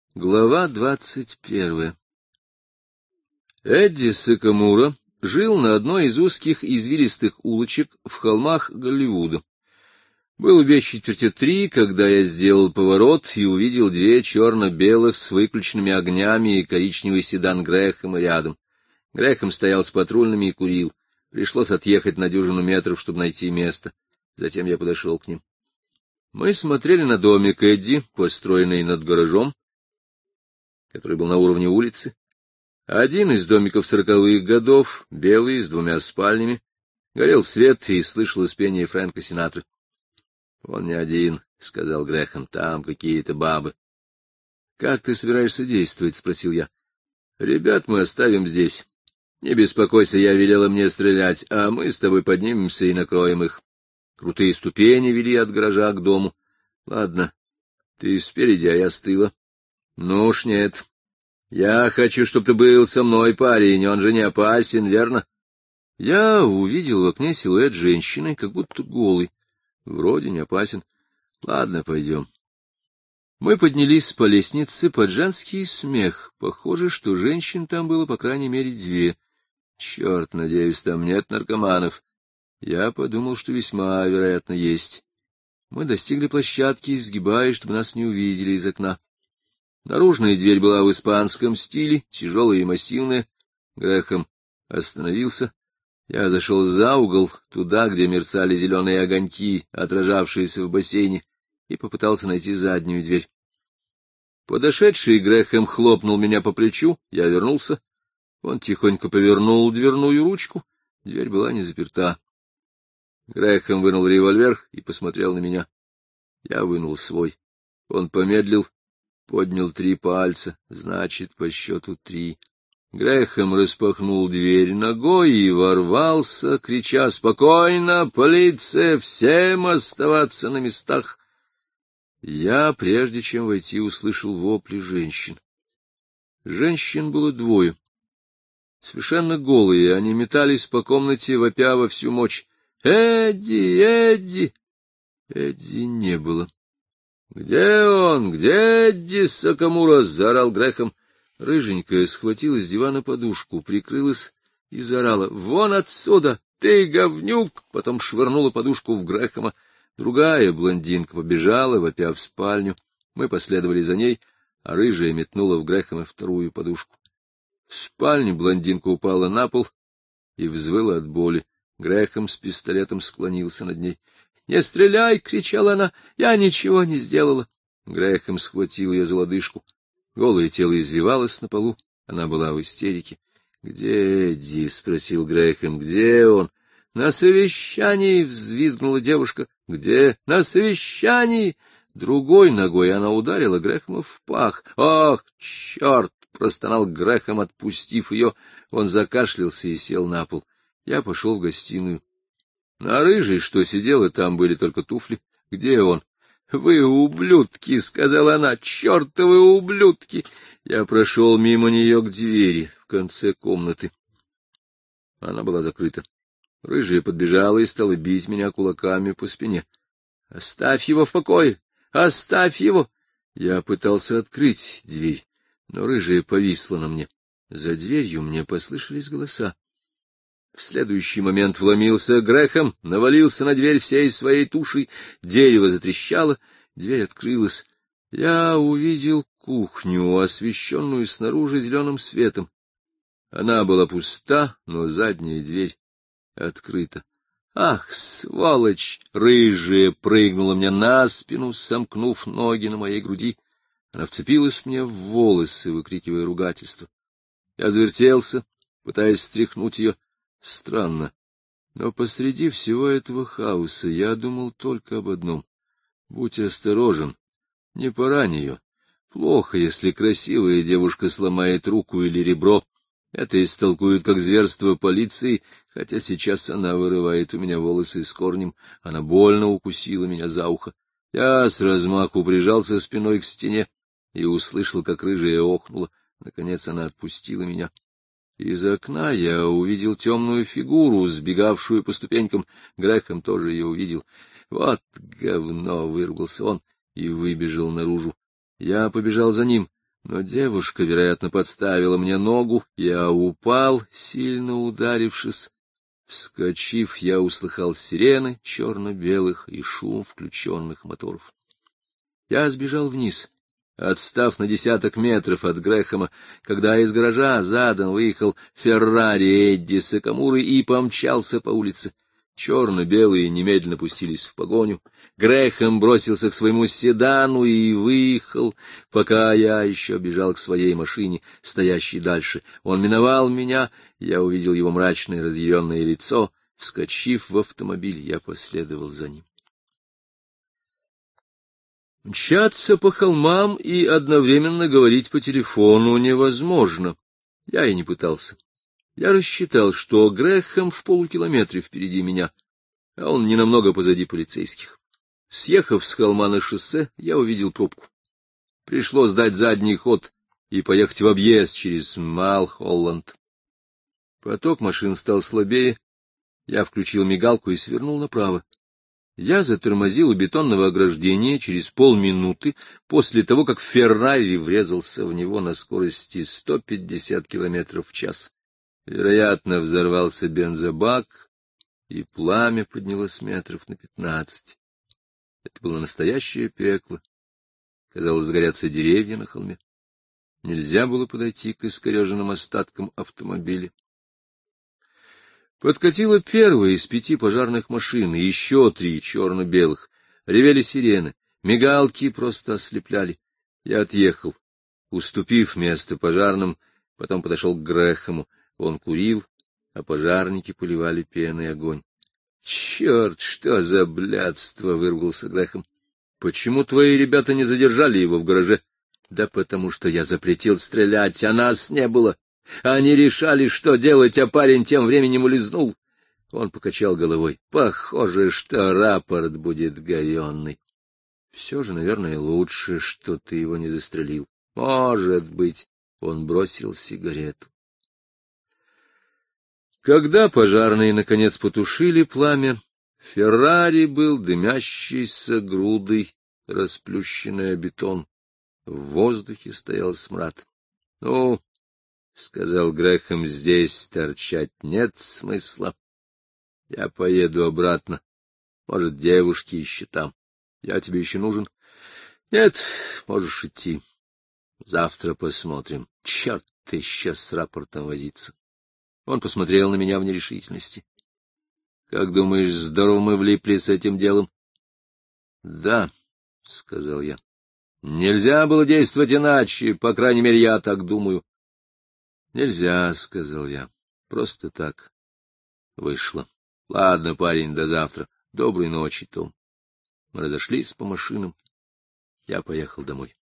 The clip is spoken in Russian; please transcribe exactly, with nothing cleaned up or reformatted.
Глава двадцать первая. Эдди Сакамура жил на одной из узких извилистых улочек в холмах Голливуда. Было без четверти три, когда я сделал поворот и увидел две черно-белых с выключенными огнями и коричневый седан Грэхэма рядом. Грэхэм стоял с патрульными и курил. Пришлось отъехать на дюжину метров, чтобы найти место. Затем я подошел к ним. Мы смотрели на домик Эдди, построенный над гаражом, который был на уровне улицы. Один из домиков сороковых годов, белый, с двумя спальнями. Горел свет, и слышалось пение Фрэнка Синатры. — Он не один, — сказал Грэхэм, — там какие-то бабы. — Как ты собираешься действовать? — спросил я. — Ребят мы оставим здесь. Не беспокойся, я велела мне стрелять, а мы с тобой поднимемся и накроем их. Крутые ступени вели от гаража к дому. — Ладно, ты спереди, а я с тыла. — Ну уж нет. Я хочу, чтобы ты был со мной, парень, он же не опасен, верно? Я увидел в окне силуэт женщины, как будто голый. Вроде не опасен. Ладно, пойдем. Мы поднялись по лестнице под женский смех. Похоже, что женщин там было по крайней мере две. Черт, надеюсь, там нет наркоманов. Я подумал, что весьма вероятно есть. Мы достигли площадки, изгибаясь, чтобы нас не увидели из окна. Наружная дверь была в испанском стиле, тяжелая и массивная. Грэхэм остановился. Я зашел за угол, туда, где мерцали зеленые огоньки, отражавшиеся в бассейне, и попытался найти заднюю дверь. Подошедший Грэхэм хлопнул меня по плечу, я вернулся. Он тихонько повернул дверную ручку, дверь была не заперта. Грэхэм вынул револьвер и посмотрел на меня. Я вынул свой. Он помедлил. Поднял три пальца, значит, по счету три. Грэхэм распахнул дверь ногой и ворвался, крича: «Спокойно, полиция! Всем оставаться на местах!» Я, прежде чем войти, услышал вопли женщин. Женщин было двое. Совершенно голые, они метались по комнате, вопя во всю мощь. «Эдди! Эдди!» Эдди не было. «Где он? Где Эдди Сакамура?» — заорал Грэхэм. Рыженькая схватила с дивана подушку, прикрылась и заорала: «Вон отсюда! Ты говнюк!» Потом швырнула подушку в Грэхэма. Другая блондинка побежала, вопя в спальню. Мы последовали за ней, а рыжая метнула в Грэхэма вторую подушку. В спальне блондинка упала на пол и взвыла от боли. Грэхэм с пистолетом склонился над ней. «Не стреляй!» — кричала она. «Я ничего не сделала!» Грэхэм схватил ее за лодыжку. Голое тело извивалось на полу. Она была в истерике. «Где Эдди?» — спросил Грэхэм. «Где он?» «На совещании!» — взвизгнула девушка. «Где?» «На совещании!» Другой ногой она ударила Грэхэма в пах. «Ах, черт!» — простонал Грэхэм, отпустив ее. Он закашлялся и сел на пол. Я пошел в гостиную. На рыжей, что сидела, там были только туфли. Где он? — Вы ублюдки! — сказала она. — Чертовы ублюдки! Я прошел мимо нее к двери в конце комнаты. Она была закрыта. Рыжая подбежала и стала бить меня кулаками по спине. — Оставь его в покое! Оставь его! Я пытался открыть дверь, но рыжая повисла на мне. За дверью мне послышались голоса. В следующий момент вломился Грэхэм, навалился на дверь всей своей тушей, дерево затрещало, дверь открылась. Я увидел кухню, освещенную снаружи зеленым светом. Она была пуста, но задняя дверь открыта. «Ах, сволочь!» — рыжая прыгнула мне на спину, сомкнув ноги на моей груди. Она вцепилась мне в волосы, выкрикивая ругательство. Я завертелся, пытаясь стряхнуть ее. Странно, но посреди всего этого хаоса я думал только об одном. Будь осторожен, не порань ее. Плохо, если красивая девушка сломает руку или ребро. Это истолкуют как зверство полиции, хотя сейчас она вырывает у меня волосы с корнем. Она больно укусила меня за ухо. Я с размаху прижался спиной к стене и услышал, как рыжая охнула. Наконец она отпустила меня. Из окна я увидел темную фигуру, сбегавшую по ступенькам. Грэхэм тоже ее увидел. «Вот говно!» — выругался он и выбежал наружу. Я побежал за ним. Но девушка, вероятно, подставила мне ногу, я упал, сильно ударившись. Вскочив, я услыхал сирены черно-белых и шум включенных моторов. Я сбежал вниз, отстав на десяток метров от Грэхэма, когда из гаража задом выехал Феррари Эдди Сакамуры и помчался по улице. Черно-белые немедленно пустились в погоню. Грэхэм бросился к своему седану и выехал, пока я еще бежал к своей машине, стоящей дальше. Он миновал меня, я увидел его мрачное разъяренное лицо. Вскочив в автомобиль, я последовал за ним. Мчаться по холмам и одновременно говорить по телефону невозможно. Я и не пытался. Я рассчитал, что Грэхэм в полукилометре впереди меня, а он ненамного позади полицейских. Съехав с холма на шоссе, я увидел пробку. Пришлось дать задний ход и поехать в объезд через Малхолланд. Поток машин стал слабее, я включил мигалку и свернул направо. Я затормозил у бетонного ограждения через полминуты после того, как Феррари врезался в него на скорости сто пятьдесят километров в час. Вероятно, взорвался бензобак, и пламя поднялось метров на пятнадцать. Это было настоящее пекло. Казалось, сгорятся деревья на холме. Нельзя было подойти к искореженным остаткам автомобиля. Подкатила первая из пяти пожарных машин, и еще три черно-белых. Ревели сирены, мигалки просто ослепляли. Я отъехал, уступив место пожарным, потом подошел к Грэхэму. Он курил, а пожарники поливали пеной огонь. — Черт, что за блядство! — вырвался Грэхэм. — Почему твои ребята не задержали его в гараже? — Да потому что я запретил стрелять, а нас не было. Они решали, что делать, а парень тем временем улизнул. Он покачал головой. — Похоже, что рапорт будет говенный. — Все же, наверное, лучше, что ты его не застрелил. — Может быть. Он бросил сигарету. Когда пожарные, наконец, потушили пламя, Феррари был дымящейся грудой, расплющенный о бетон. В воздухе стоял смрад. — Ну, — сказал Грэхэм, — здесь торчать нет смысла. Я поеду обратно. Может, девушки еще там. Я тебе еще нужен? — Нет, можешь идти. Завтра посмотрим. Черт, еще с рапортом возиться. Он посмотрел на меня в нерешительности. — Как думаешь, здорово мы влипли с этим делом? — Да, — сказал я. — Нельзя было действовать иначе, по крайней мере, я так думаю. — Нельзя, — сказал я. — Просто так вышло. — Ладно, парень, до завтра. Доброй ночи, Том. Мы разошлись по машинам. Я поехал домой.